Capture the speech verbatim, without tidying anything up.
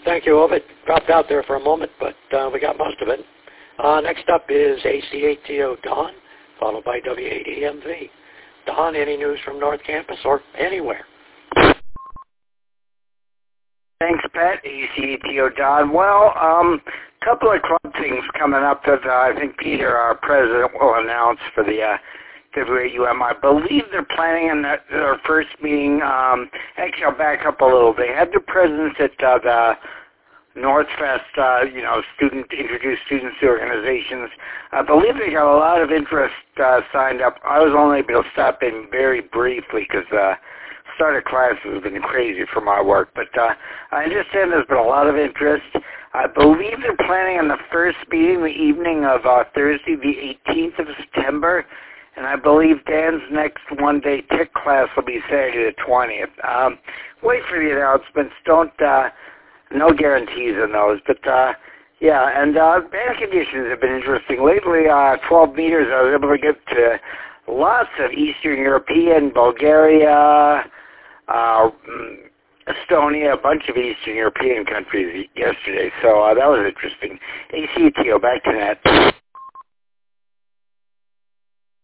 thank you, Ovid. Dropped out there for a moment, but uh, we got most of it. Uh, next up is A C A T O Don, followed by W eight E M V. Don, any news from North Campus or anywhere? Thanks, Pat. A C A T O Don. Well, um, a couple of club things coming up that uh, I think Peter, our president, will announce for the uh, W eight U M. I believe they're planning on their, their first meeting. Um, actually, I'll back up a little. They had their presence at uh, the Northfest, uh, you know, student introduced students to organizations. I believe they got a lot of interest uh, signed up. I was only able to stop in very briefly because uh, start of classes has been crazy for my work. But uh, I understand there's been a lot of interest. I believe they're planning on the first meeting the evening of uh, Thursday, the eighteenth of September. And I believe Dan's next one-day T I C class will be Saturday the twentieth. Um, wait for the announcements. Don't, uh, no guarantees on those. But, uh, yeah, and uh, band conditions have been interesting. Lately, uh, twelve meters, I was able to get to lots of Eastern European, Bulgaria, uh, Estonia, a bunch of Eastern European countries yesterday. So uh, that was interesting. A C T O, back to that.